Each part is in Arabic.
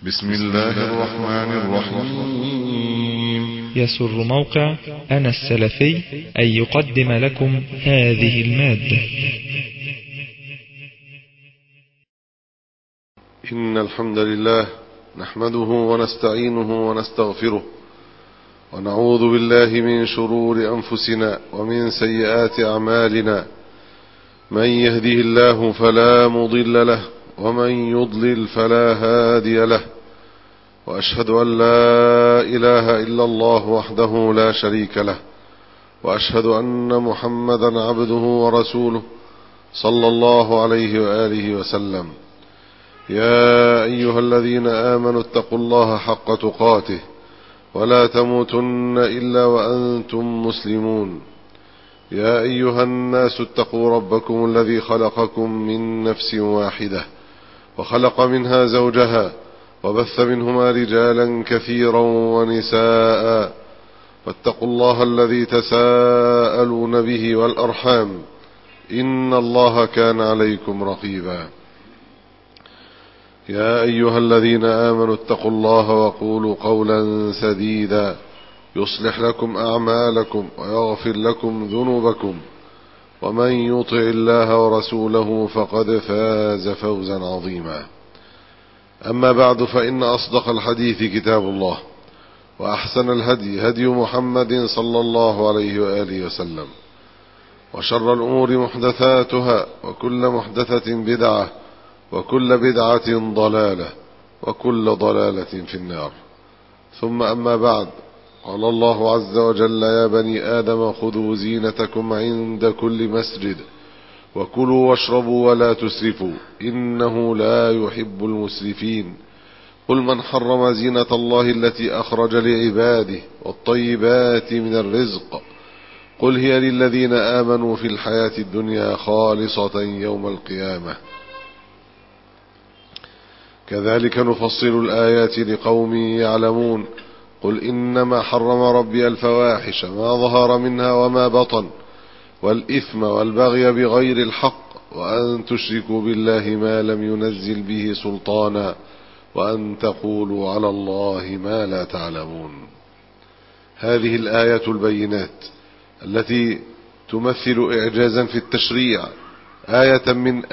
بسم الله الرحمن الرحيم. يسر موقع أنا السلفي أن يقدم لكم هذه المادة. إن الحمد لله نحمده ونستعينه ونستغفره ونعوذ بالله من شرور أنفسنا ومن سيئات أعمالنا. من يهده الله فلا مضل له ومن يضلل فلا هادي له، وأشهد أن لا إله إلا الله وحده لا شريك له، وأشهد أن محمدا عبده ورسوله صلى الله عليه وآله وسلم. يا أيها الذين آمنوا اتقوا الله حق تقاته ولا تموتن إلا وأنتم مسلمون. يا أيها الناس اتقوا ربكم الذي خلقكم من نفس واحدة وخلق منها زوجها وبث منهما رجالا كثيرا ونساء، واتقوا الله الذي تساءلون به والأرحام إن الله كان عليكم رقيبا. يا أيها الذين آمنوا اتقوا الله وقولوا قولا سديدا يصلح لكم أعمالكم ويغفر لكم ذنوبكم، ومن يطع الله ورسوله فقد فاز فوزا عظيما. أما بعد، فإن أصدق الحديث كتاب الله، وأحسن الهدي هدي محمد صلى الله عليه وآله وسلم، وشر الأمور محدثاتها، وكل محدثة بدعة، وكل بدعة ضلالة، وكل ضلالة في النار. ثم أما بعد، قال الله عز وجل: يا بني آدم خذوا زينتكم عند كل مسجد وكلوا واشربوا ولا تسرفوا إنه لا يحب المسرفين. قل من حرم زينة الله التي أخرج لعباده والطيبات من الرزق قل هي للذين آمنوا في الحياة الدنيا خالصة يوم القيامة. كذلك نفصل الآيات لقوم يعلمون. قل إنما حرم ربي الفواحش ما ظهر منها وما بطن والإثم والبغي بغير الحق وأن تشركوا بالله ما لم ينزل به سلطانا وأن تقولوا على الله ما لا تعلمون. هذه الآية البينات التي تمثل إعجازا في التشريع، آية من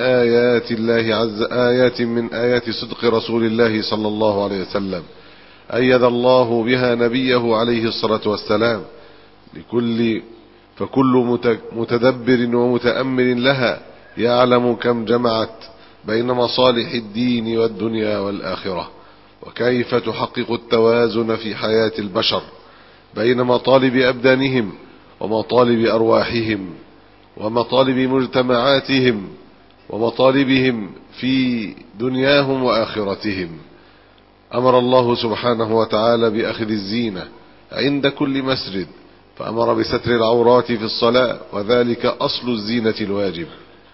آيات صدق رسول الله صلى الله عليه وسلم، أيد الله بها نبيه عليه الصلاة والسلام. فكل متدبر ومتأمل لها يعلم كم جمعت بين مصالح الدين والدنيا والآخرة، وكيف تحقق التوازن في حياة البشر بين مطالب أبدانهم ومطالب أرواحهم ومطالب مجتمعاتهم ومطالبهم في دنياهم وآخرتهم. أمر الله سبحانه وتعالى بأخذ الزينة عند كل مسجد، فأمر بستر العورات في الصلاة، وذلك أصل الزينة الواجب.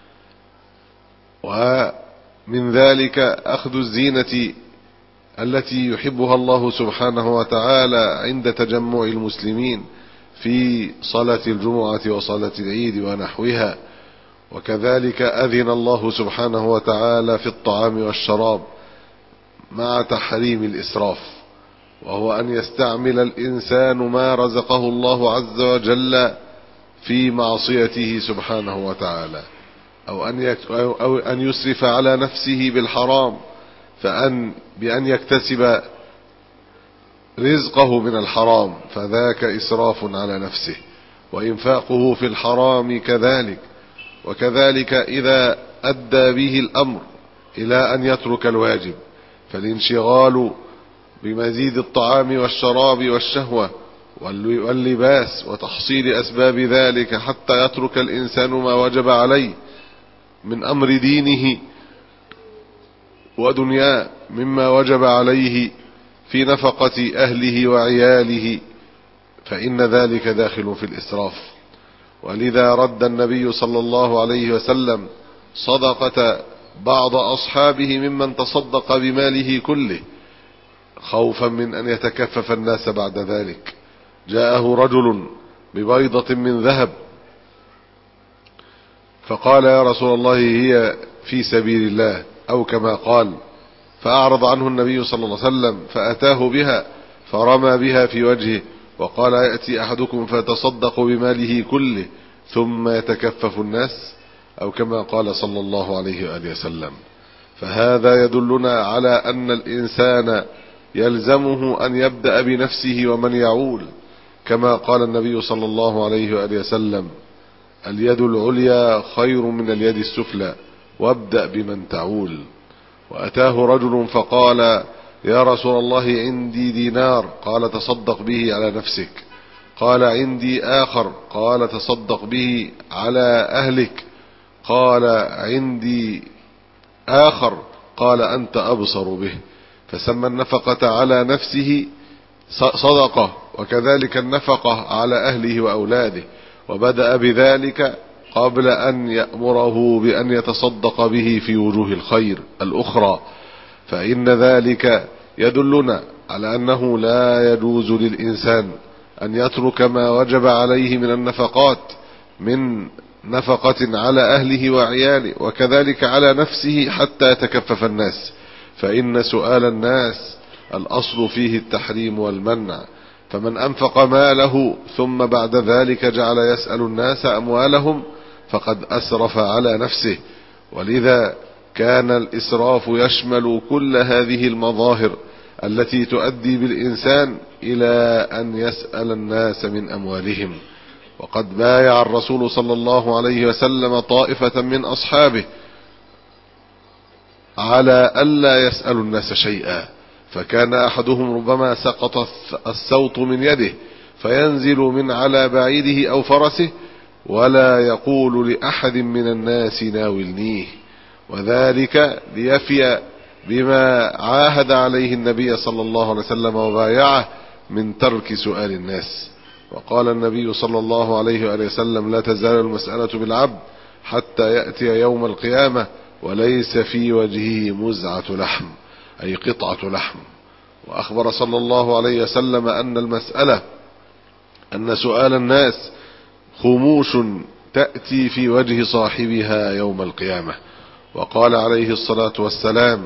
ومن ذلك أخذ الزينة التي يحبها الله سبحانه وتعالى عند تجمع المسلمين في صلاة الجمعة وصلاة العيد ونحوها. وكذلك أذن الله سبحانه وتعالى في الطعام والشراب مع تحريم الإسراف، وهو أن يستعمل الإنسان ما رزقه الله عز وجل في معصيته سبحانه وتعالى، أو أن يسرف على نفسه بالحرام، بأن يكتسب رزقه من الحرام، فذاك إسراف على نفسه، وإنفاقه في الحرام كذلك. وكذلك إذا أدى به الأمر إلى أن يترك الواجب، فالانشغال بمزيد الطعام والشراب والشهوة واللباس وتحصيل أسباب ذلك حتى يترك الإنسان ما وجب عليه من أمر دينه ودنياه، مما وجب عليه في نفقة أهله وعياله، فإن ذلك داخل في الإسراف. ولذا رد النبي صلى الله عليه وسلم صدقة بعض أصحابه ممن تصدق بماله كله خوفا من أن يتكفف الناس بعد ذلك. جاءه رجل ببيضة من ذهب فقال: يا رسول الله، هي في سبيل الله، أو كما قال. فأعرض عنه النبي صلى الله عليه وسلم فأتاه بها فرمى بها في وجهه وقال: يأتي أحدكم فيتصدق بماله كله ثم يتكفف الناس، أو كما قال صلى الله عليه وآله وسلم. فهذا يدلنا على أن الإنسان يلزمه أن يبدأ بنفسه ومن يعول، كما قال النبي صلى الله عليه وآله وسلم: اليد العليا خير من اليد السفلى، وابدأ بمن تعول. وأتاه رجل فقال: يا رسول الله عندي دينار، قال: تصدق به على نفسك. قال: عندي آخر، قال: تصدق به على أهلك. قال: عندي آخر، قال: أنت أبصر به. فسمى النفقة على نفسه صدقة، وكذلك النفقة على أهله وأولاده، وبدأ بذلك قبل أن يأمره بأن يتصدق به في وجوه الخير الأخرى. فإن ذلك يدلنا على أنه لا يجوز للإنسان أن يترك ما وجب عليه من النفقات، من نفقة على أهله وعياله، وكذلك على نفسه، حتى يتكفف الناس. فإن سؤال الناس الأصل فيه التحريم والمنع. فمن أنفق ماله ثم بعد ذلك جعل يسأل الناس أموالهم فقد أسرف على نفسه. ولذا كان الإسراف يشمل كل هذه المظاهر التي تؤدي بالإنسان إلى أن يسأل الناس من أموالهم. وقد بايع الرسول صلى الله عليه وسلم طائفة من أصحابه على ألا يسأل الناس شيئا، فكان أحدهم ربما سقط السوط من يده فينزل من على بعيره أو فرسه ولا يقول لأحد من الناس ناولنيه، وذلك ليفي بما عاهد عليه النبي صلى الله عليه وسلم وبايعه من ترك سؤال الناس. وقال النبي صلى الله عليه وآله وسلم: لا تزال المسألة بالعبد حتى يأتي يوم القيامة وليس في وجهه مزعة لحم، أي قطعة لحم. وأخبر صلى الله عليه وسلم أن سؤال الناس خموش تأتي في وجه صاحبها يوم القيامة. وقال عليه الصلاة والسلام: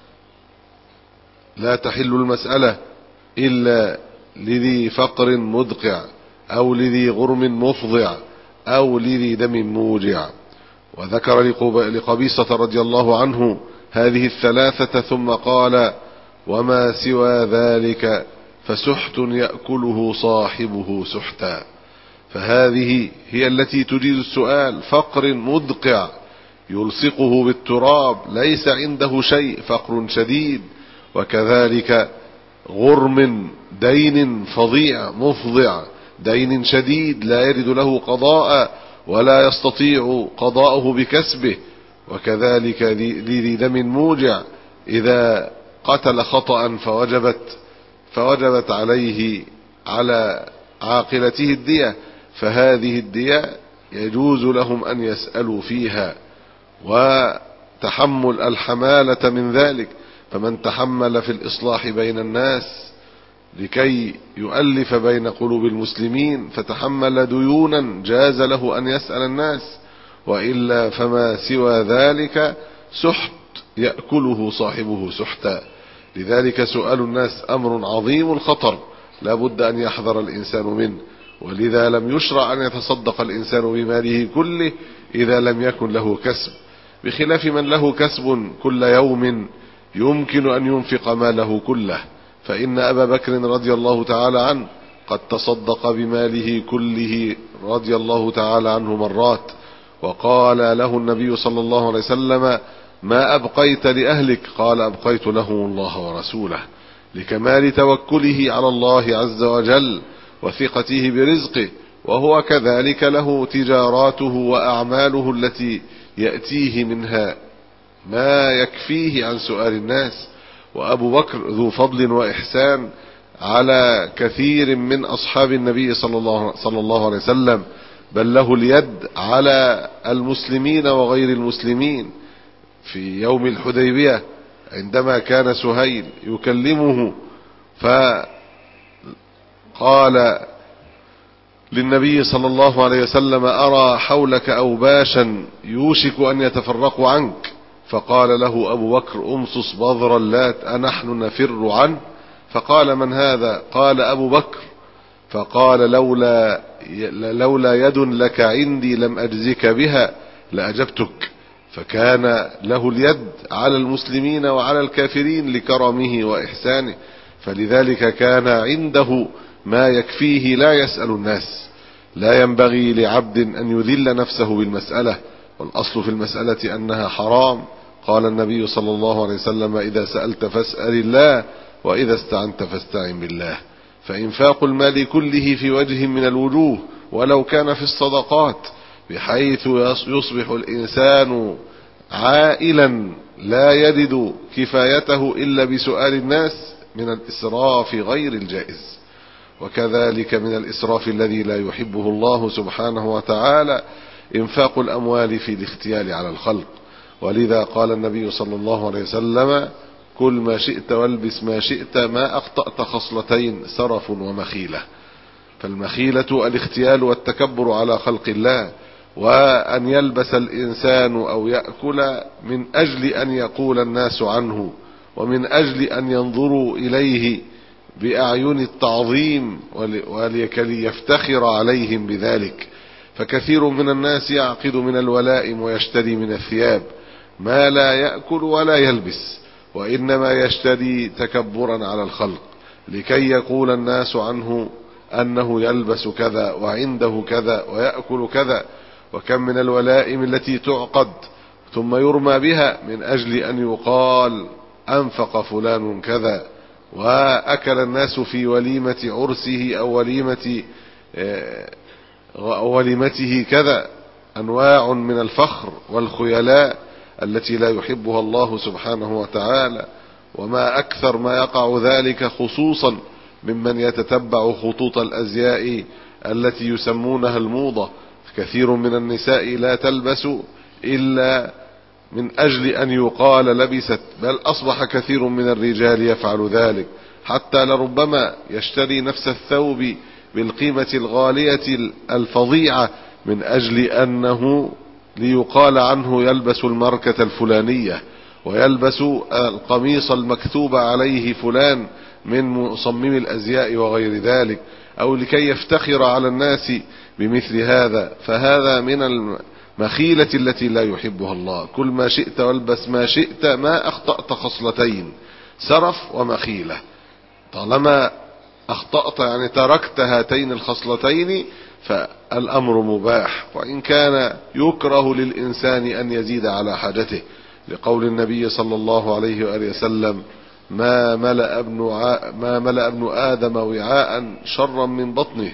لا تحل المسألة إلا لذي فقر مدقع، أو لذي غرم مفضع، أو لذي دم موجع. وذكر لقبيصة رضي الله عنه هذه الثلاثة ثم قال: وما سوى ذلك فسحت يأكله صاحبه سحتا. فهذه هي التي تجيز السؤال: فقر مدقع يلصقه بالتراب، ليس عنده شيء، فقر شديد. وكذلك غرم، دين فظيع مفضع، دين شديد لا يرد له قضاء ولا يستطيع قضاءه بكسبه. وكذلك ذي دم موجع إذا قتل خطأ فوجبت عليه على عاقلته الدية، فهذه الدية يجوز لهم أن يسألوا فيها، وتحمل الحمالة من ذلك. فمن تحمل في الإصلاح بين الناس لكي يؤلف بين قلوب المسلمين فتحمل ديونا جاز له أن يسأل الناس، وإلا فما سوى ذلك سحت يأكله صاحبه سحتا. لذلك سؤال الناس أمر عظيم الخطر لا بد أن يحذر الإنسان منه. ولذا لم يشرع أن يتصدق الإنسان بماله كله إذا لم يكن له كسب، بخلاف من له كسب كل يوم يمكن أن ينفق ماله كله. فإن أبا بكر رضي الله تعالى عنه قد تصدق بماله كله رضي الله تعالى عنه مرات، وقال له النبي صلى الله عليه وسلم: ما أبقيت لأهلك؟ قال: أبقيت لهم الله ورسوله، لكمال توكله على الله عز وجل وثقته برزقه. وهو كذلك له تجاراته وأعماله التي يأتيه منها ما يكفيه عن سؤال الناس. وأبو بكر ذو فضل وإحسان على كثير من أصحاب النبي صلى الله عليه وسلم، بل له اليد على المسلمين وغير المسلمين. في يوم الحديبية عندما كان سهيل يكلمه فقال للنبي صلى الله عليه وسلم: أرى حولك أوباشا يوشك أن يتفرقوا عنك، فقال له أبو بكر: أمصص بذر اللات أنحن نفر عنه؟ فقال: من هذا؟ قال: أبو بكر. فقال: لولا يد لك عندي لم أجزك بها لأجبتك. فكان له اليد على المسلمين وعلى الكافرين لكرمه وإحسانه، فلذلك كان عنده ما يكفيه لا يسأل الناس. لا ينبغي لعبد أن يذل نفسه بالمسألة، والأصل في المسألة أنها حرام. قال النبي صلى الله عليه وسلم: إذا سألت فاسأل الله، وإذا استعنت فاستعن بالله. فإنفاق المال كله في وجه من الوجوه ولو كان في الصدقات، بحيث يصبح الإنسان عائلا لا يجد كفايته إلا بسؤال الناس، من الإسراف غير الجائز. وكذلك من الإسراف الذي لا يحبه الله سبحانه وتعالى إنفاق الأموال في الاختيال على الخلق. ولذا قال النبي صلى الله عليه وسلم: كل ما شئت والبس ما شئت ما أخطأت خصلتين: سرف ومخيلة. فالمخيلة الاختيال والتكبر على خلق الله، وأن يلبس الإنسان أو يأكل من أجل أن يقول الناس عنه، ومن أجل أن ينظروا إليه بأعين التعظيم ولكي يفتخر عليهم بذلك. فكثير من الناس يعقد من الولائم ويشتري من الثياب ما لا يأكل ولا يلبس، وإنما يشتري تكبرا على الخلق لكي يقول الناس عنه أنه يلبس كذا وعنده كذا ويأكل كذا. وكم من الولائم التي تعقد ثم يرمى بها من أجل أن يقال: أنفق فلان كذا، وأكل الناس في وليمة عرسه أو وليمته كذا. أنواع من الفخر والخيلاء التي لا يحبها الله سبحانه وتعالى. وما أكثر ما يقع ذلك خصوصا ممن يتتبع خطوط الأزياء التي يسمونها الموضة. كثير من النساء لا تلبس إلا من أجل أن يقال لبست، بل أصبح كثير من الرجال يفعل ذلك، حتى لربما يشتري نفس الثوب بالقيمة الغالية الفظيعة من أجل أنه ليقال عنه يلبس الماركة الفلانية، ويلبس القميص المكتوب عليه فلان من مصمم الأزياء وغير ذلك، أو لكي يفتخر على الناس بمثل هذا. فهذا من المخيلة التي لا يحبها الله. كل ما شئت والبس ما شئت ما أخطأت خصلتين: سرف ومخيلة. طالما أخطأت يعني تركت هاتين الخصلتين فالأمر مباح، وإن كان يكره للإنسان أن يزيد على حاجته، لقول النبي صلى الله عليه وآله وسلم: ما ملأ ابن آدم وعاء شرا من بطنه،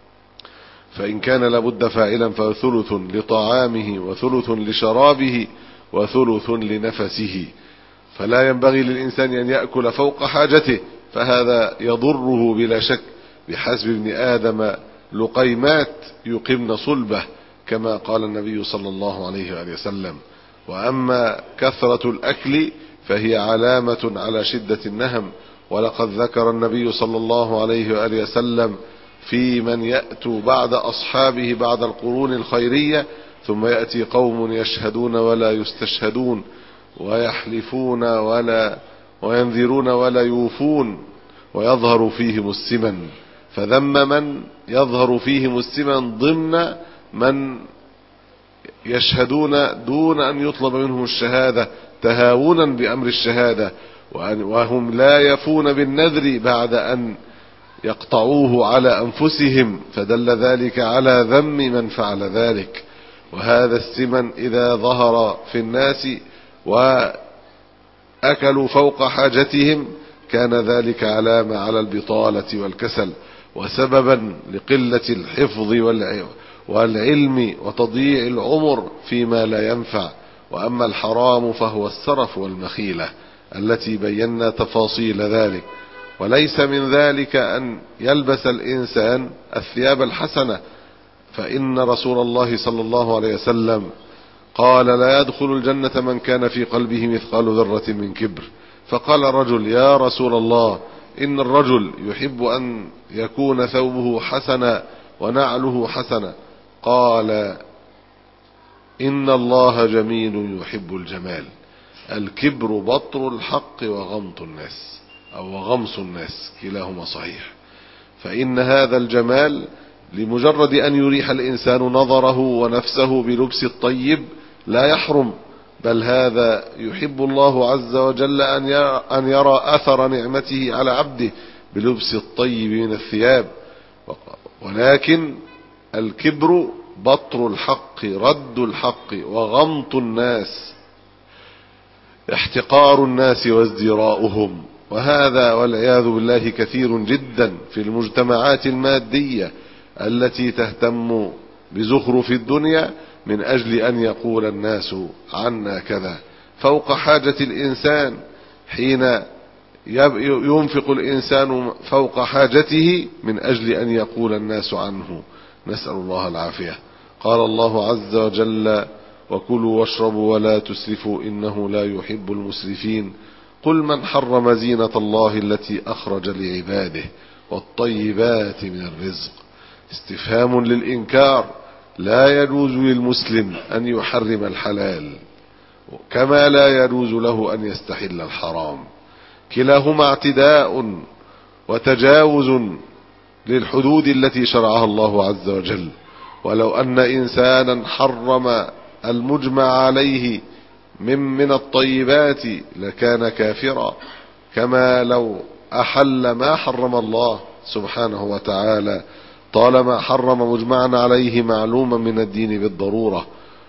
فإن كان لابد فاعلا فثلث لطعامه وثلث لشرابه وثلث لنفسه. فلا ينبغي للإنسان أن يأكل فوق حاجته، فهذا يضره بلا شك. بحسب ابن آدم لقيمات يقمن صلبه، كما قال النبي صلى الله عليه وآله وسلم. وأما كثرة الأكل فهي علامة على شدة النهم. ولقد ذكر النبي صلى الله عليه وآله وسلم في من يأتوا بعد أصحابه بعد القرون الخيرية: ثم يأتي قوم يشهدون ولا يستشهدون، ويحلفون وينذرون ولا يوفون، ويظهر فيهم السمن. فذم من يظهر فيهم السمن ضمن من يشهدون دون أن يطلب منهم الشهادة تهاونا بأمر الشهادة، وهم لا يفون بالنذر بعد أن يقطعوه على أنفسهم، فدل ذلك على ذم من فعل ذلك. وهذا السمن إذا ظهر في الناس وأكلوا فوق حاجتهم كان ذلك علامة على البطالة والكسل، وسببا لقلة الحفظ والعلم وتضييع العمر فيما لا ينفع. وأما الحرام فهو السرف والمخيلة التي بينا تفاصيل ذلك. وليس من ذلك أن يلبس الإنسان الثياب الحسنة، فإن رسول الله صلى الله عليه وسلم قال: لا يدخل الجنة من كان في قلبه مثقال ذرة من كبر. فقال الرجل: يا رسول الله، إن الرجل يحب أن يكون ثوبه حسنا ونعله حسنا. قال: إن الله جميل يحب الجمال. الكبر بطر الحق وغمط الناس أو غمص الناس، كلاهما صحيح. فإن هذا الجمال لمجرد أن يريح الإنسان نظره ونفسه بلبس الطيب لا يحرم، بل هذا يحب الله عز وجل أن يرى أثر نعمته على عبده بلبس الطيب من الثياب. ولكن الكبر بطر الحق، رد الحق، وغمط الناس، احتقار الناس وازدراؤهم. وهذا والعياذ بالله كثير جدا في المجتمعات المادية التي تهتم بزخرف الدنيا من أجل أن يقول الناس عنا كذا، فوق حاجة الإنسان. حين ينفق الإنسان فوق حاجته من أجل أن يقول الناس عنه، نسأل الله العافية. قال الله عز وجل: وكلوا واشربوا ولا تسرفوا إنه لا يحب المسرفين. قل من حرم زينة الله التي أخرج لعباده والطيبات من الرزق. استفهام للإنكار. لا يجوز للمسلم أن يحرم الحلال، كما لا يجوز له أن يستحل الحرام، كلاهما اعتداء وتجاوز للحدود التي شرعها الله عز وجل. ولو أن إنسانا حرم المجمع عليه من الطيبات لكان كافرا، كما لو أحل ما حرم الله سبحانه وتعالى، طالما حرم مجمعا عليه معلوما من الدين بالضرورة.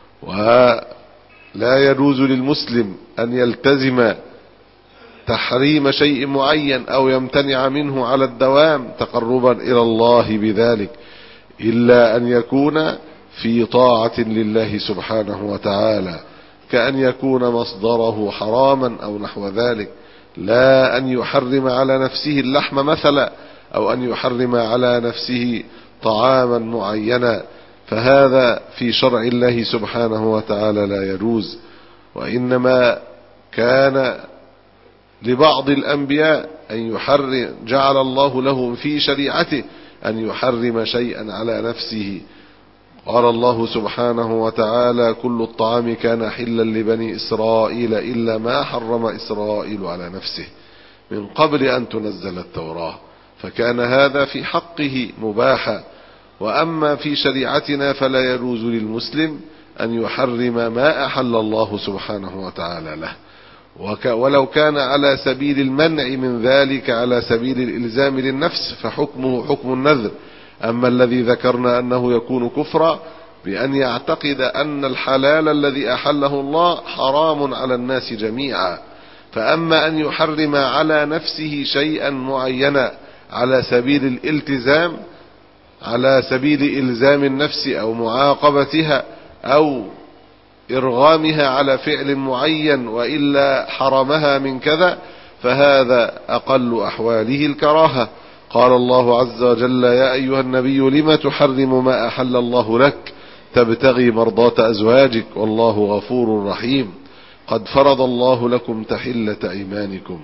ولا يجوز للمسلم أن يلتزم تحريم شيء معين أو يمتنع منه على الدوام تقربا إلى الله بذلك، إلا أن يكون في طاعة لله سبحانه وتعالى، كأن يكون مصدره حراما أو نحو ذلك، لا أن يحرم على نفسه اللحم مثلا، أو أن يحرم على نفسه طعاما معينا، فهذا في شرع الله سبحانه وتعالى لا يجوز. وإنما كان لبعض الأنبياء أن يحرم، جعل الله لهم في شريعته أن يحرم شيئا على نفسه. قال الله سبحانه وتعالى: كل الطعام كان حلا لبني إسرائيل إلا ما حرم إسرائيل على نفسه من قبل أن تنزل التوراة، فكان هذا في حقه مباحا. وأما في شريعتنا فلا يجوز للمسلم أن يحرم ما أحل الله سبحانه وتعالى له، ولو كان على سبيل المنع من ذلك، على سبيل الإلزام للنفس، فحكمه حكم النذر. أما الذي ذكرنا أنه يكون كفرا بأن يعتقد أن الحلال الذي أحله الله حرام على الناس جميعا. فأما أن يحرم على نفسه شيئا معينا على سبيل الالتزام، على سبيل إلزام النفس أو معاقبتها أو إرغامها على فعل معين وإلا حرمها من كذا، فهذا أقل أحواله الكراهة. قال الله عز وجل: يا أيها النبي لم تحرم ما أحل الله لك تبتغي مرضات أزواجك والله غفور رحيم. قد فرض الله لكم تحلة أيمانكم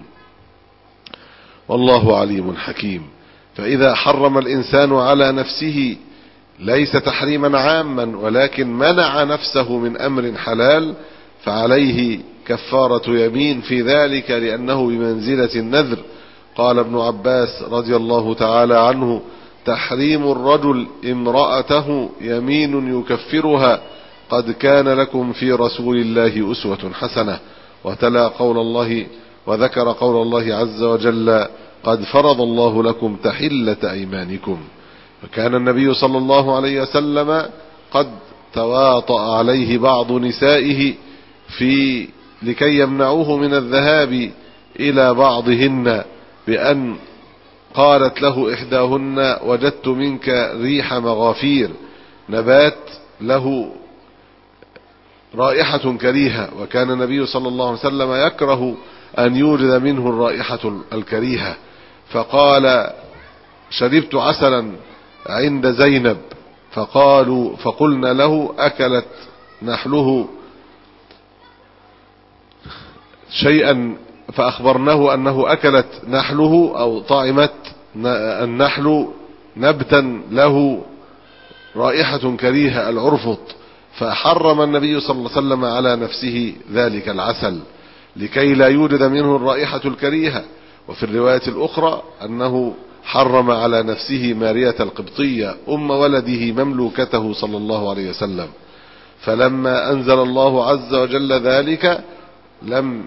والله عليم حكيم. فإذا حرم الإنسان على نفسه ليس تحريما عاما، ولكن منع نفسه من أمر حلال، فعليه كفارة يمين في ذلك، لأنه بمنزلة النذر. قال ابن عباس رضي الله تعالى عنه: تحريم الرجل امرأته يمين يكفرها، قد كان لكم في رسول الله أسوة حسنة. وتلا قول الله وذكر قول الله عز وجل: قد فرض الله لكم تحلة أيمانكم. فكان النبي صلى الله عليه وسلم قد تواطأ عليه بعض نسائه لكي يمنعوه من الذهاب إلى بعضهن، بأن قالت له إحداهن: وجدت منك ريح مغافير، نبات له رائحة كريهة، وكان النبي صلى الله عليه وسلم يكره أن يوجد منه الرائحة الكريهة. فقال: شربت عسلا عند زينب، فقلنا له: أكلت نحله شيئا، فأخبرناه أنه أكلت نحله أو طعمت النحل نبتا له رائحة كريهة العرفط، فحرم النبي صلى الله عليه وسلم على نفسه ذلك العسل. لكي لا يوجد منه الرائحة الكريهة. وفي الرواية الأخرى أنه حرم على نفسه مارية القبطية أم ولده مملوكته صلى الله عليه وسلم، فلما أنزل الله عز وجل ذلك لم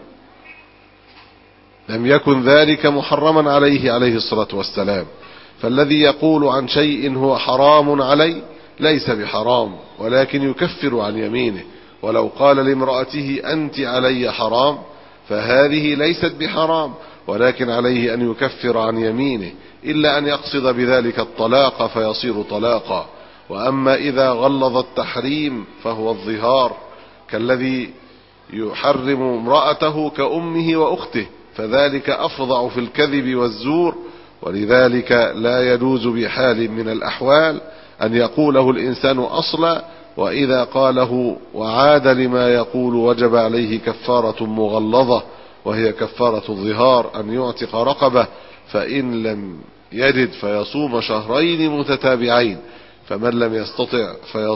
يكن ذلك محرما عليه الصلاة والسلام. فالذي يقول عن شيء هو حرام عليه ليس بحرام، ولكن يكفر عن يمينه. ولو قال لامرأته أنت علي حرام فهذه ليست بحرام، ولكن عليه أن يكفر عن يمينه، إلا أن يقصد بذلك الطلاق فيصير طلاقا. وأما إذا غلظ التحريم فهو الظهار، كالذي يحرم امرأته كأمه وأخته، فذلك أفظع في الكذب والزور. ولذلك لا يجوز بحال من الأحوال أن يقوله الإنسان أصلا، وإذا قاله وعاد لما يقول وجب عليه كفارة مغلظة، وهي كفارة الظهار، أن يعتق رقبة، فإن لم يجد فيصوم شهرين متتابعين، فمن لم يستطع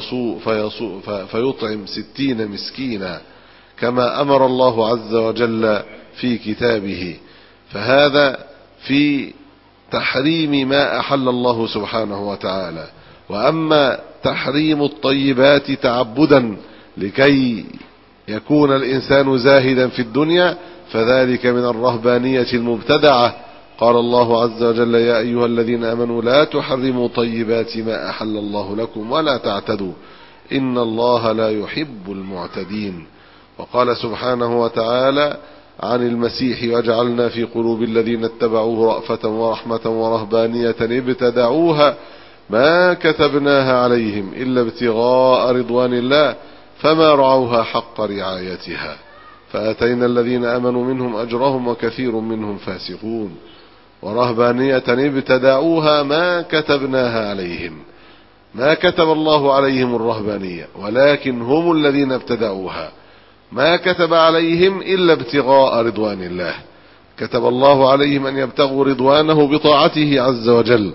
فيطعم 60 مسكينا كما أمر الله عز وجل في كتابه. فهذا في تحريم ما أحل الله سبحانه وتعالى. وأما تحريم الطيبات تعبدا لكي يكون الإنسان زاهدا في الدنيا فذلك من الرهبانية المبتدعة. قال الله عز وجل يا أيها الذين آمنوا لا تحرموا طيبات ما أحل الله لكم ولا تعتدوا إن الله لا يحب المعتدين. وقال سبحانه وتعالى عن المسيح وجعلنا في قلوب الذين اتبعوه رأفة ورحمة ورهبانية ابتدعوها ما كتبناها عليهم إلا ابتغاء رضوان الله فما رعوها حق رعايتها فآتينا الذين آمنوا منهم أجرهم وكثير منهم فاسقون. ورهبانية ابتدعوها ما كتبناها عليهم، ما كتب الله عليهم الرهبانية، ولكن هم الذين ابتدعوها، ما كتب عليهم إلا ابتغاء رضوان الله. كتب الله عليهم أن يبتغوا رضوانه بطاعته عز وجل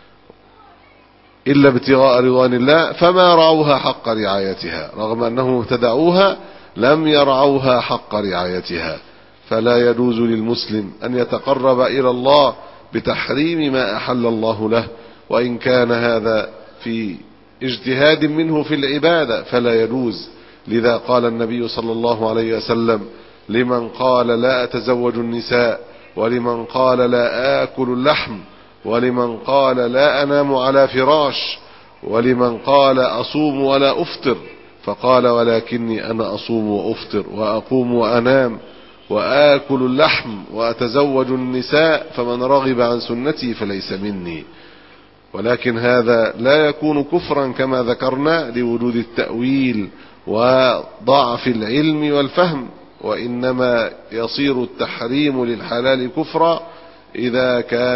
إلا ابتغاء رضوان الله فما رعوها حق رعايتها، رغم أنهم ابتدعوها لم يرعوها حق رعايتها. فلا يجوز للمسلم أن يتقرب إلى الله بتحريم ما أحل الله له، وإن كان هذا في اجتهاد منه في العبادة فلا يجوز. لذا قال النبي صلى الله عليه وسلم لمن قال لا أتزوج النساء، ولمن قال لا آكل اللحم، ولمن قال لا أنام على فراش، ولمن قال أصوم ولا أفطر، فقال ولكني أنا أصوم وأفطر وأقوم وأنام وآكل اللحم وأتزوج النساء فمن رغب عن سنتي فليس مني. ولكن هذا لا يكون كفرا كما ذكرنا لوجود التأويل وضعف العلم والفهم، وإنما يصير التحريم للحلال كفرا إذا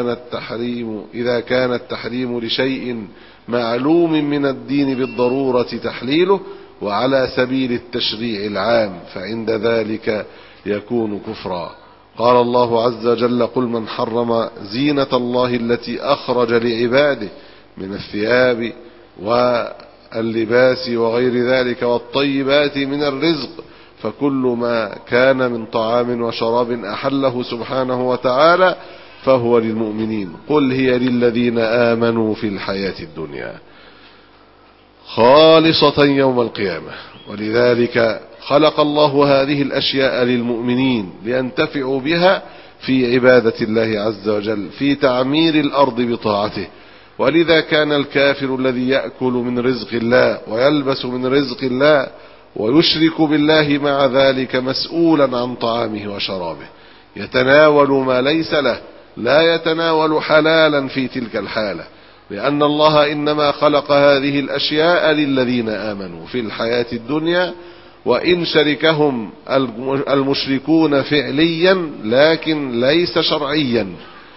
كان التحريم لشيء معلوم من الدين بالضرورة تحليله وعلى سبيل التشريع العام، فعند ذلك يكون كفرا. قال الله عز وجل قل من حرم زينة الله التي أخرج لعباده من الثياب واللباس وغير ذلك والطيبات من الرزق، فكل ما كان من طعام وشراب أحله سبحانه وتعالى فهو للمؤمنين. قل هي للذين آمنوا في الحياة الدنيا خالصة يوم القيامة. ولذلك خلق الله هذه الأشياء للمؤمنين لينتفعوا بها في عبادة الله عز وجل في تعمير الأرض بطاعته. ولذا كان الكافر الذي يأكل من رزق الله ويلبس من رزق الله ويشرك بالله مع ذلك مسؤولا عن طعامه وشرابه، يتناول ما ليس له، لا يتناول حلالا في تلك الحالة، لأن الله إنما خلق هذه الأشياء للذين آمنوا في الحياة الدنيا، وإن شركهم المشركون فعليا لكن ليس شرعيا،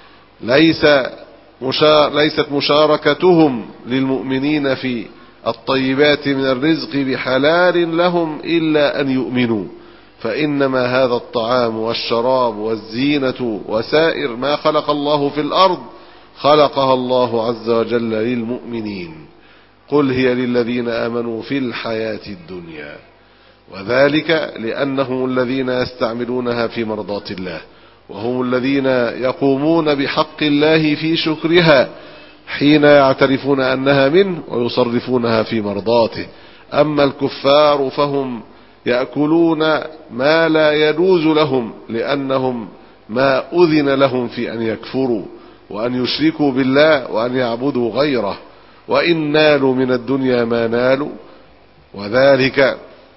ليست مشاركتهم للمؤمنين في الطيبات من الرزق بحلال لهم إلا أن يؤمنوا، فإنما هذا الطعام والشراب والزينة وسائر ما خلق الله في الأرض خلقها الله عز وجل للمؤمنين. قل هي للذين آمنوا في الحياة الدنيا. وذلك لأنهم الذين يستعملونها في مرضاة الله، وهم الذين يقومون بحق الله في شكرها حين يعترفون أنها منه ويصرفونها في مرضاته. أما الكفار فهم يأكلون ما لا يجوز لهم، لأنهم ما أذن لهم في أن يكفروا وأن يشركوا بالله وأن يعبدوا غيره، وإن نالوا من الدنيا ما نالوا، وذلك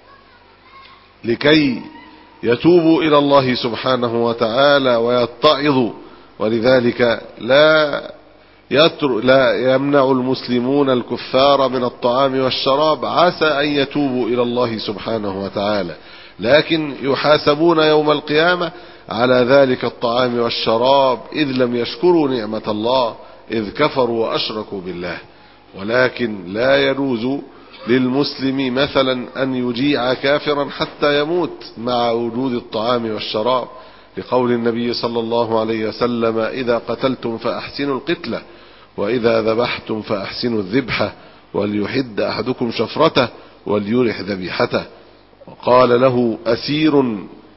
لكي يتوبوا إلى الله سبحانه وتعالى ويتعظوا. ولذلك لا يمنع المسلمون الكفار من الطعام والشراب عسى أن يتوبوا إلى الله سبحانه وتعالى، لكن يحاسبون يوم القيامة على ذلك الطعام والشراب إذ لم يشكروا نعمة الله، إذ كفروا وأشركوا بالله. ولكن لا يجوز للمسلم مثلا أن يجيع كافرا حتى يموت مع وجود الطعام والشراب، لقول النبي صلى الله عليه وسلم: إذا قتلتم فأحسنوا القتلة، وإذا ذبحتم فأحسنوا الذبحة، وليحد أحدكم شفرته وليرح ذبيحته. وقال له أسير: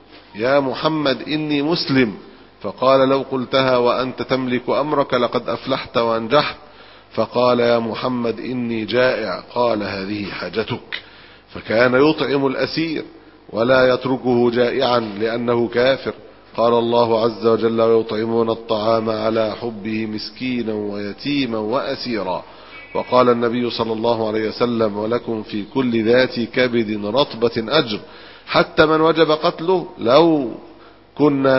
يا محمد إني مسلم، فقال: لو قلتها وأنت تملك أمرك لقد أفلحت وأنجحت. فقال: يا محمد إني جائع. قال: هذه حاجتك. فكان يطعم الأسير ولا يتركه جائعا لأنه كافر. قال الله عز وجل: ويطعمون الطعام على حبه مسكينا ويتيما وأسيرا. وقال النبي صلى الله عليه وسلم: ولكم في كل ذات كبد رطبة أجر، حتى من وجب قتله لو كنا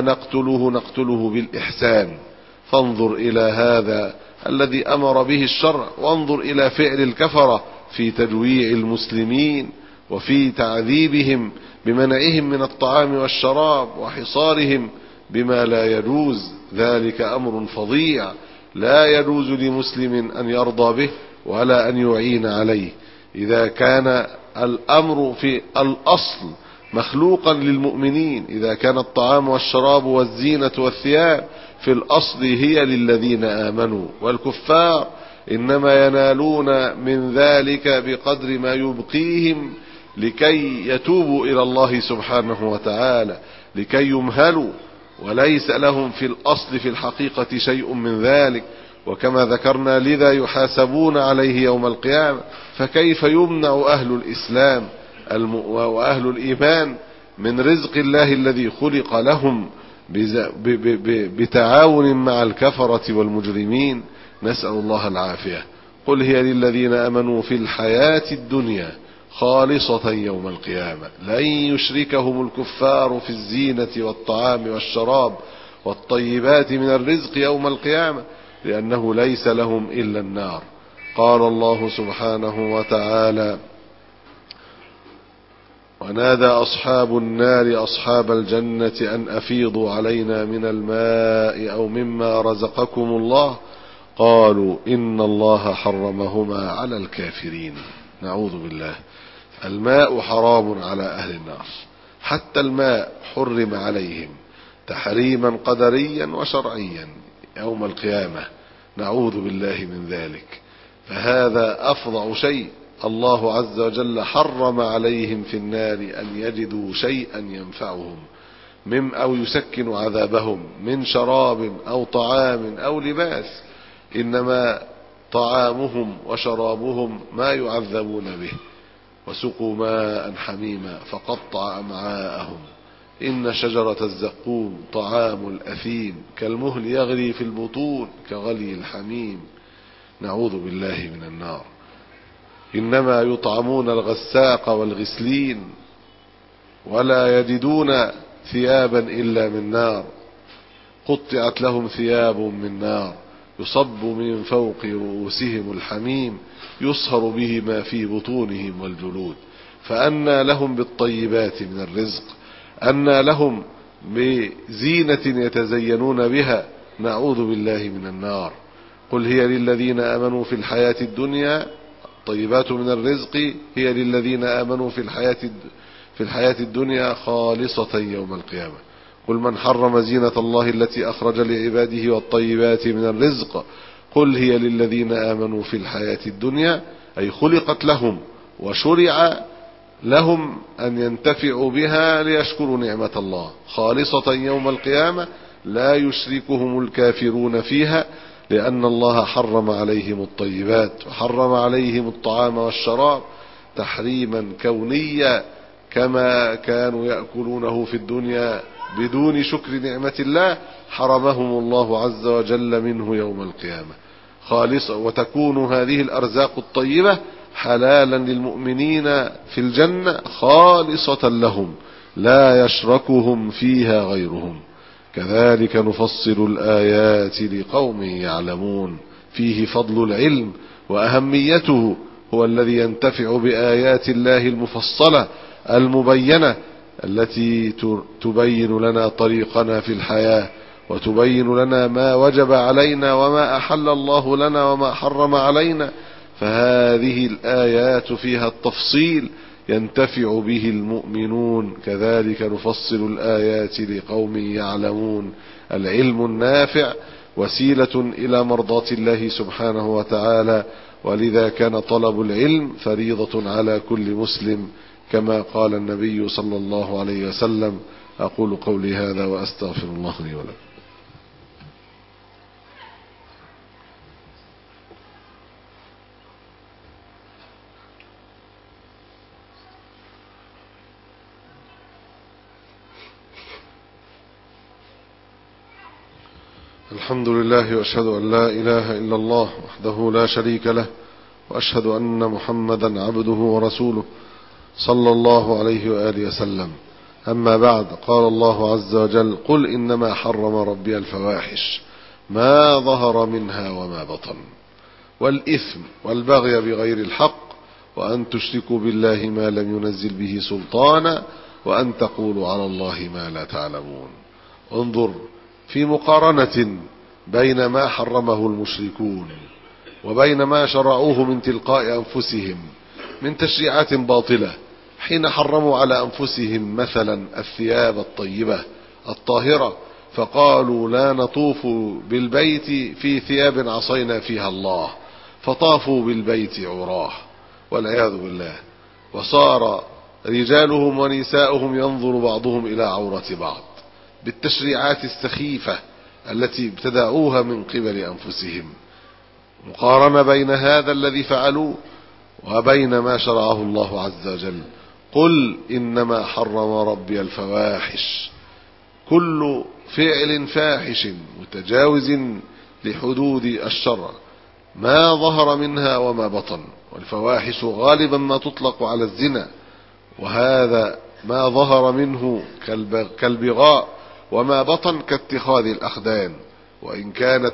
نقتله بالإحسان. فانظر إلى هذا الذي أمر به الشرع، وانظر إلى فعل الكفرة في تجويع المسلمين وفي تعذيبهم بمنعهم من الطعام والشراب وحصارهم بما لا يجوز. ذلك أمر فظيع لا يجوز لمسلم أن يرضى به ولا أن يعين عليه. إذا كان الأمر في الأصل مخلوقا للمؤمنين، إذا كان الطعام والشراب والزينة والثياب في الأصل هي للذين آمنوا، والكفار إنما ينالون من ذلك بقدر ما يبقيهم لكي يتوبوا إلى الله سبحانه وتعالى، لكي يمهلوا، وليس لهم في الأصل في الحقيقة شيء من ذلك. وكما ذكرنا لذا يحاسبون عليه يوم القيامة. فكيف يمنع أهل الإسلام وأهل الإيمان من رزق الله الذي خلق لهم بتعاون مع الكفرة والمجرمين؟ نسأل الله العافية. قل هي للذين آمنوا في الحياة الدنيا خالصة يوم القيامة، لن يشركهم الكفار في الزينة والطعام والشراب والطيبات من الرزق يوم القيامة، لأنه ليس لهم إلا النار. قال الله سبحانه وتعالى: ونادى أصحاب النار أصحاب الجنة أن أفيضوا علينا من الماء أو مما رزقكم الله، قالوا إن الله حرمهما على الكافرين. نعوذ بالله. الماء حرام على أهل النار، حتى الماء حرم عليهم تحريما قدريا وشرعيا يوم القيامة، نعوذ بالله من ذلك. فهذا أفظع شيء. الله عز وجل حرم عليهم في النار أن يجدوا شيئا ينفعهم أو يسكن عذابهم من شراب أو طعام أو لباس، إنما طعامهم وشرابهم ما يعذبون به. وسقوا ماء حميما فقطع أمعاءهم، إن شجرة الزقوم طعام الأثيم كالمهل يغلي في البطون كغلي الحميم. نعوذ بالله من النار. إنما يطعمون الغساق والغسلين ولا يجدون ثيابا إلا من نار، قطعت لهم ثياب من نار يصب من فوق رؤوسهم الحميم يصهر به ما في بطونهم والجلود. فأنى لهم بالطيبات من الرزق، أنى لهم بزينة يتزينون بها. نعوذ بالله من النار. قل هي للذين آمنوا في الحياة الدنيا، الطيبات من الرزق هي للذين آمنوا في الحياة الدنيا خالصة يوم القيامة. قل من حرم زينة الله التي أخرج لعباده والطيبات من الرزق، قل هي للذين آمنوا في الحياة الدنيا، أي خلقت لهم وشرع لهم أن ينتفعوا بها ليشكروا نعمة الله خالصة يوم القيامة، لا يشركهم الكافرون فيها، لأن الله حرم عليهم الطيبات وحرم عليهم الطعام والشراب تحريما كونيا، كما كانوا يأكلونه في الدنيا بدون شكر نعمة الله، حرمهم الله عز وجل منه يوم القيامة خالصة. وتكون هذه الأرزاق الطيبة حلالا للمؤمنين في الجنة خالصة لهم، لا يشركهم فيها غيرهم. كذلك نفصل الآيات لقوم يعلمون. فيه فضل العلم وأهميته، هو الذي ينتفع بآيات الله المفصلة المبينة التي تبين لنا طريقنا في الحياة، وتبين لنا ما وجب علينا وما أحل الله لنا وما حرم علينا. فهذه الآيات فيها التفصيل ينتفع به المؤمنون. كذلك نفصل الآيات لقوم يعلمون. العلم النافع وسيلة إلى مرضاة الله سبحانه وتعالى، ولذا كان طلب العلم فريضة على كل مسلم، كما قال النبي صلى الله عليه وسلم. أقول قولي هذا وأستغفر الله لي ولكم. الحمد لله، وأشهد أن لا إله إلا الله وحده لا شريك له، وأشهد أن محمدا عبده ورسوله صلى الله عليه وآله وسلم. أما بعد، قال الله عز وجل: قل إنما حرم ربي الفواحش ما ظهر منها وما بطن والإثم والبغي بغير الحق وأن تشركوا بالله ما لم ينزل به سلطانا وأن تقولوا على الله ما لا تعلمون. انظر في مقارنة بين ما حرمه المشركون وبين ما شرعوه من تلقاء أنفسهم من تشريعات باطلة، حين حرموا على أنفسهم مثلا الثياب الطيبة الطاهرة، فقالوا: لا نطوف بالبيت في ثياب عصينا فيها الله، فطافوا بالبيت عراه والعياذ بالله. وصار رجالهم ونساؤهم ينظر بعضهم إلى عورة بعض بالتشريعات السخيفة التي ابتدعوها من قبل أنفسهم. مقارنة بين هذا الذي فعلوه وبين ما شرعه الله عز وجل. قل إنما حرم ربي الفواحش، كل فعل فاحش متجاوز لحدود الشرع، ما ظهر منها وما بطن. والفواحش غالبا ما تطلق على الزنا، وهذا ما ظهر منه كالبغاء، وما بطن كاتخاذ الأخدان. وإن كانت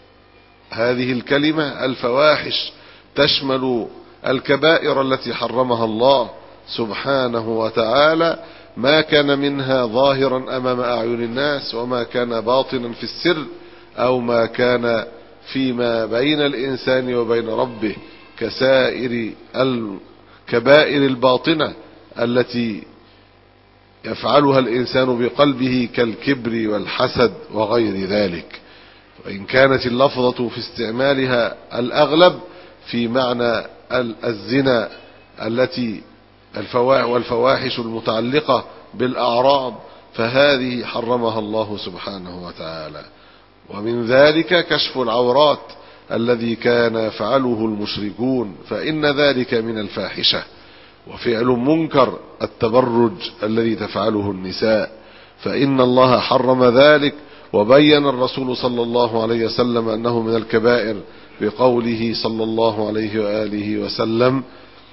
هذه الكلمة الفواحش تشمل الكبائر التي حرمها الله سبحانه وتعالى، ما كان منها ظاهرا أمام أعين الناس، وما كان باطنا في السر، أو ما كان فيما بين الإنسان وبين ربه، كسائر الكبائر الباطنة التي يفعلها الإنسان بقلبه كالكبر والحسد وغير ذلك. وإن كانت اللفظة في استعمالها الأغلب في معنى الزنا التي والفواحش المتعلقة بالأعراض، فهذه حرمها الله سبحانه وتعالى. ومن ذلك كشف العورات الذي كان يفعله المشركون، فإن ذلك من الفاحشة. وفعل منكر التبرج الذي تفعله النساء، فإن الله حرم ذلك، وبين الرسول صلى الله عليه وسلم أنه من الكبائر بقوله صلى الله عليه وآله وسلم: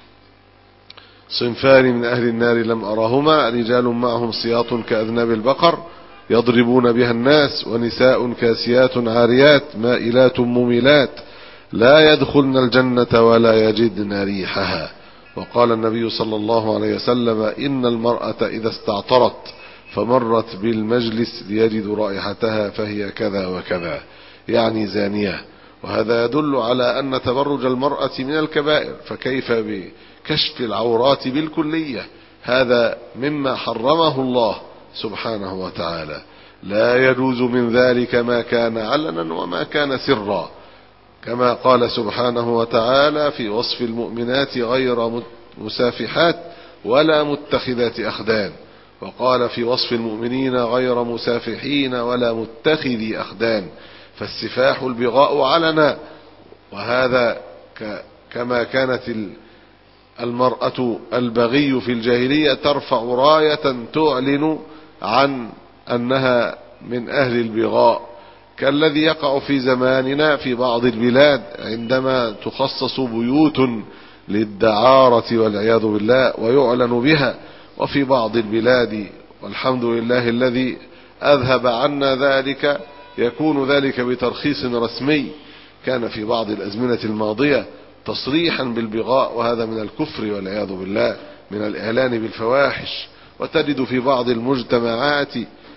صنفان من أهل النار لم أرهما، رجال معهم سياط كأذناب البقر يضربون بها الناس، ونساء كاسيات عاريات مائلات مميلات لا يدخلن الجنة ولا يجدن ريحها. وقال النبي صلى الله عليه وسلم: إن المرأة إذا استعطرت فمرت بالمجلس ليجد رائحتها فهي كذا وكذا، يعني زانية. وهذا يدل على أن تبرج المرأة من الكبائر، فكيف بكشف العورات بالكلية؟ هذا مما حرمه الله سبحانه وتعالى. لا يجوز من ذلك ما كان علنا وما كان سرا، كما قال سبحانه وتعالى في وصف المؤمنات: غير مسافحات ولا متخذات أخدان. وقال في وصف المؤمنين غير مسافحين ولا متخذي أخدان، فالسفاح البغاء علنا، وهذا كما كانت المرأة البغي في الجاهلية ترفع راية تعلن عن أنها من أهل البغاء، كالذي يقع في زماننا في بعض البلاد عندما تخصص بيوت للدعارة والعياذ بالله ويعلن بها، وفي بعض البلاد والحمد لله الذي أذهب عنا ذلك يكون ذلك بترخيص رسمي. كان في بعض الأزمنة الماضية تصريحا بالبغاء، وهذا من الكفر والعياذ بالله، من الإعلان بالفواحش. وتجد في بعض المجتمعات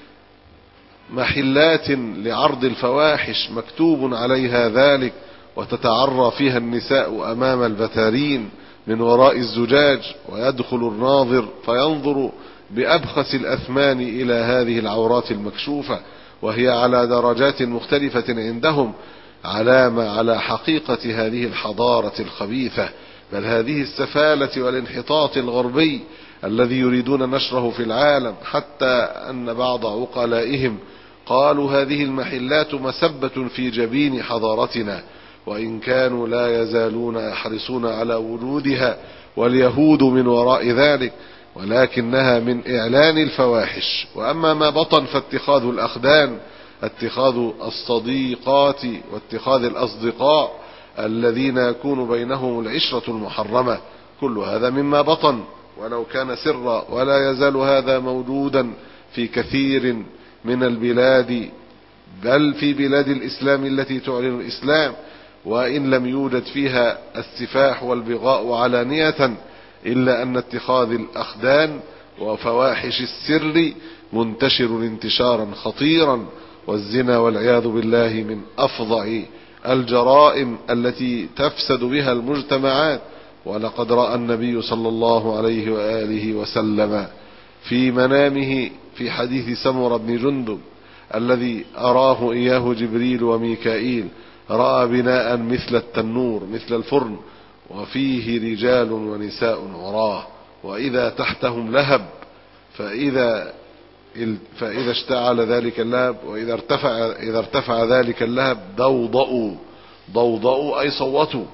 محلات لعرض الفواحش مكتوب عليها ذلك، وتتعرى فيها النساء أمام البتارين من وراء الزجاج، ويدخل الناظر فينظر بأبخس الأثمان إلى هذه العورات المكشوفة، وهي على درجات مختلفة عندهم، علامة على حقيقة هذه الحضارة الخبيثة، بل هذه السفالة والانحطاط الغربي الذي يريدون نشره في العالم، حتى أن بعض عقلائهم قالوا هذه المحلات مسبة في جبين حضارتنا، وإن كانوا لا يزالون يحرصون على وجودها واليهود من وراء ذلك، ولكنها من إعلان الفواحش. وأما ما بطن فاتخاذ الأخدان، اتخاذ الصديقات واتخاذ الأصدقاء الذين يكون بينهم العشرة المحرمة، كل هذا مما بطن ولو كان سرا، ولا يزال هذا موجودا في كثير من البلاد، بل في بلاد الإسلام التي تعلن الإسلام، وإن لم يوجد فيها السفاح والبغاء علانية، إلا أن اتخاذ الأخدان وفواحش السر منتشر انتشارا خطيرا. والزنا والعياذ بالله من أفظع الجرائم التي تفسد بها المجتمعات. ولقد رأى النبي صلى الله عليه وآله وسلم في منامه في حديث سمرة بن جندب الذي أراه إياه جبريل وميكائيل، رأى بناء مثل التنور مثل الفرن، وفيه رجال ونساء عراه، وإذا تحتهم لهب، فإذا اشتعل ذلك اللهب، وإذا ارتفع ذلك اللهب ضوضأوا أي صوتوا.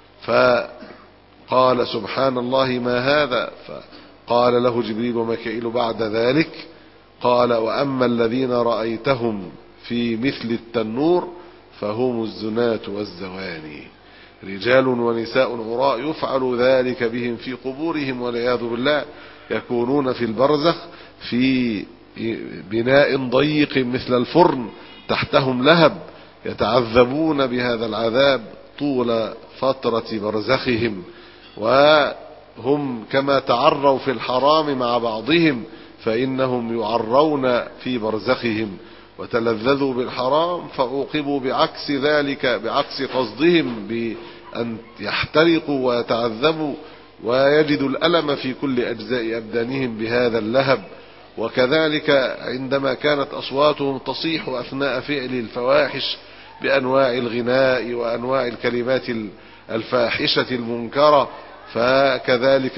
فقال سبحان الله ما هذا؟ فقال له جبريل وميكائيل بعد ذلك، قال وأما الذين رأيتهم في مثل التنور فهم الزناة والزواني، رجال ونساء عراء يفعل ذلك بهم في قبورهم والعياذ بالله، يكونون في البرزخ في بناء ضيق مثل الفرن، تحتهم لهب، يتعذبون بهذا العذاب طول فترة برزخهم. وهم كما تعروا في الحرام مع بعضهم فإنهم يعرون في برزخهم، وتلذذوا بالحرام فعوقبوا بعكس ذلك، بعكس قصدهم بأن يحترقوا ويتعذبوا ويجدوا الألم في كل أجزاء أبدانهم بهذا اللهب. وكذلك عندما كانت أصواتهم تصيح أثناء فعل الفواحش بأنواع الغناء وأنواع الكلمات الفاحشة المنكرة، فكذلك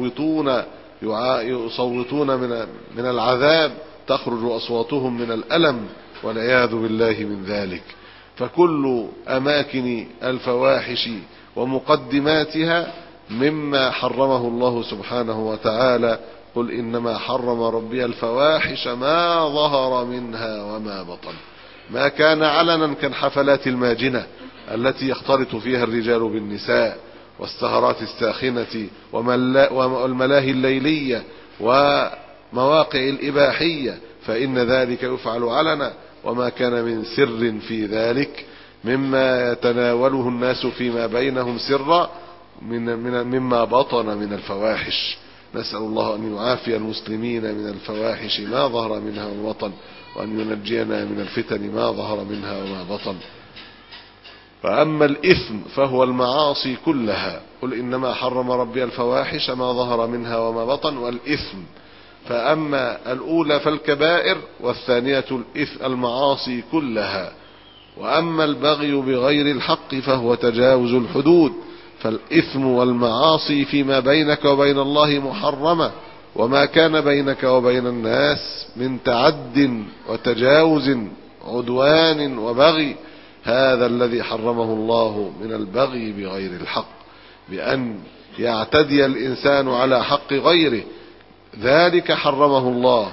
يصوتون من العذاب، تخرج أصواتهم من الألم والعياذ بالله من ذلك. فكل أماكن الفواحش ومقدماتها مما حرمه الله سبحانه وتعالى. قل إنما حرم ربي الفواحش ما ظهر منها وما بطن، ما كان علنا كالحفلات الماجنة التي يختلط فيها الرجال بالنساء، والسهرات الساخنة والملاهي الليلية ومواقع الإباحية، فإن ذلك يفعل علنا، وما كان من سر في ذلك مما يتناوله الناس فيما بينهم سرا مما بطن من الفواحش. نسأل الله أن يعافي المسلمين من الفواحش ما ظهر منها وما بطن، وأن ينجينا من الفتن ما ظهر منها وما بطن. فأما الإثم فهو المعاصي كلها. قل إنما حرم ربي الفواحش ما ظهر منها وما بطن، والإثم. فأما الأولى فالكبائر، والثانية المعاصي كلها. وأما البغي بغير الحق فهو تجاوز الحدود، فالإثم والمعاصي فيما بينك وبين الله محرمة، وما كان بينك وبين الناس من تعد وتجاوز عدوان وبغي هذا الذي حرمه الله من البغي بغير الحق، بأن يعتدي الإنسان على حق غيره، ذلك حرمه الله.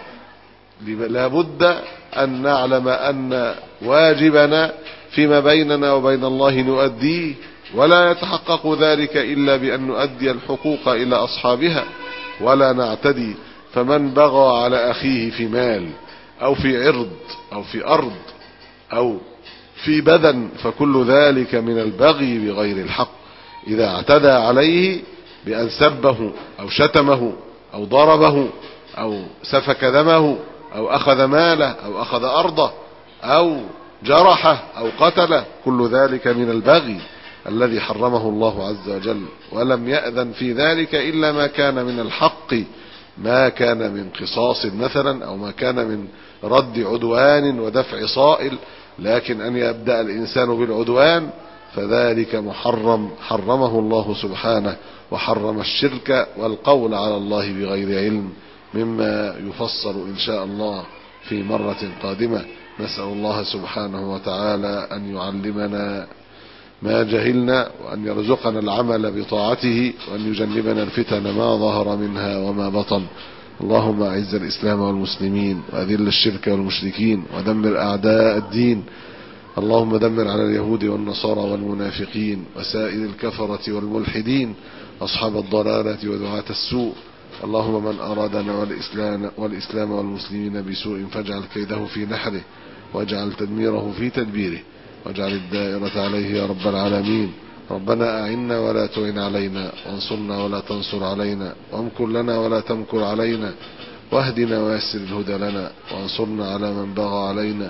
لا بد أن نعلم أن واجبنا فيما بيننا وبين الله نؤديه، ولا يتحقق ذلك إلا بأن نؤدي الحقوق إلى أصحابها ولا نعتدي. فمن بغى على أخيه في مال أو في عرض أو في أرض أو في بدن فكل ذلك من البغي بغير الحق. إذا اعتدى عليه بأن سبه أو شتمه أو ضربه أو سفك دمه أو أخذ ماله أو أخذ أرضه أو جرحه أو قتله، كل ذلك من البغي الذي حرمه الله عز وجل، ولم يأذن في ذلك إلا ما كان من الحق، ما كان من قصاص مثلا أو ما كان من رد عدوان ودفع صائل. لكن أن يبدأ الإنسان بالعدوان فذلك محرم، حرمه الله سبحانه، وحرم الشرك والقول على الله بغير علم، مما يفصل إن شاء الله في مرة قادمة. نسأل الله سبحانه وتعالى أن يعلمنا ما جهلنا، وأن يرزقنا العمل بطاعته، وأن يجنبنا الفتن ما ظهر منها وما بطن. اللهم أعز الإسلام والمسلمين، وأذل الشرك والمشركين، ودمر أعداء الدين. اللهم دمر على اليهود والنصارى والمنافقين وسائر الكفرة والملحدين أصحاب الضلالة ودعاة السوء. اللهم من أرادنا والإسلام والمسلمين بسوء فاجعل كيده في نحره، واجعل تدميره في تدبيره، واجعل الدائرة عليه يا رب العالمين. ربنا أعنا ولا تعن علينا، وانصرنا ولا تنصر علينا، وامكر لنا ولا تمكر علينا، واهدنا ويسر الهدى لنا، وانصرنا على من بغى علينا.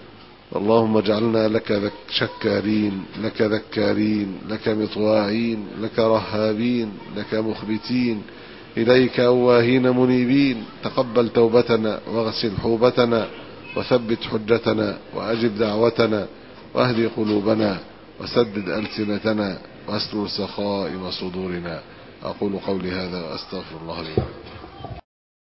اللهم اجعلنا لك شكارين، لك ذكارين، لك مطواعين، لك رهابين، لك مخبتين، إليك أواهين منيبين. تقبل توبتنا، واغسل حوبتنا، وثبت حجتنا، وأجب دعوتنا، واهدي قلوبنا، وسدد ألسنتنا، واستر سخائم صدورنا. أقول قولي هذا وأستغفر الله لي.